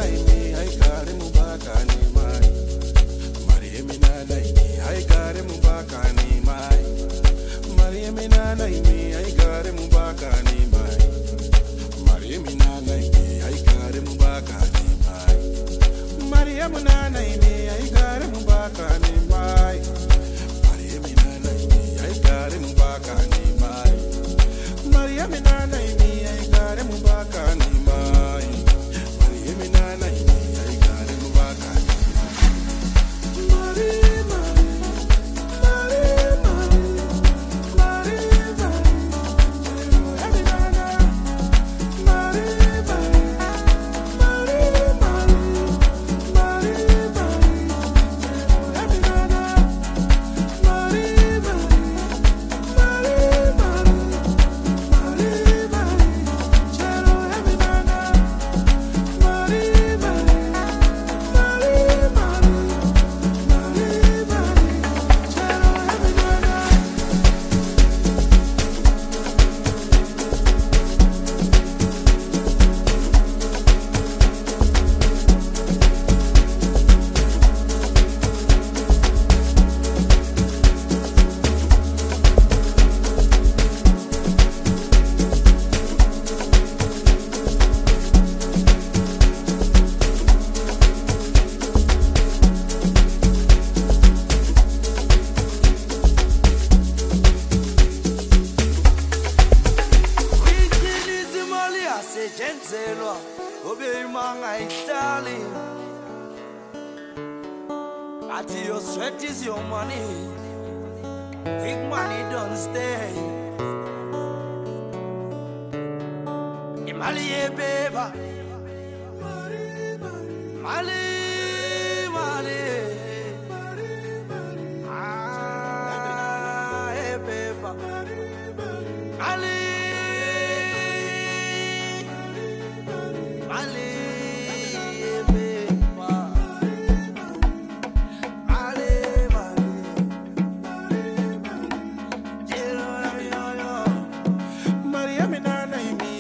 imi haikare mubaka ni mai. Maria minana imi haikare mubaka ni mai. Maria minana imi haikare mubaka ni mai. Maria minana imi haikare mubaka ni mai. Maria minana imi haikare mubaka ni mai. Maria minana imi haikare mubaka ni mai. Maria minana imi haikare mubaka ni mai. Maria minana imi haikare mubaka ni mai. Maria your sweat is your money. Big money don't stay. Mali, baby. Mali, Mali. Ah, hey, baby. Mali. Mali.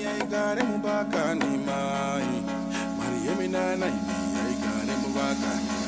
Maria minana imi haikare mubaka ni mai.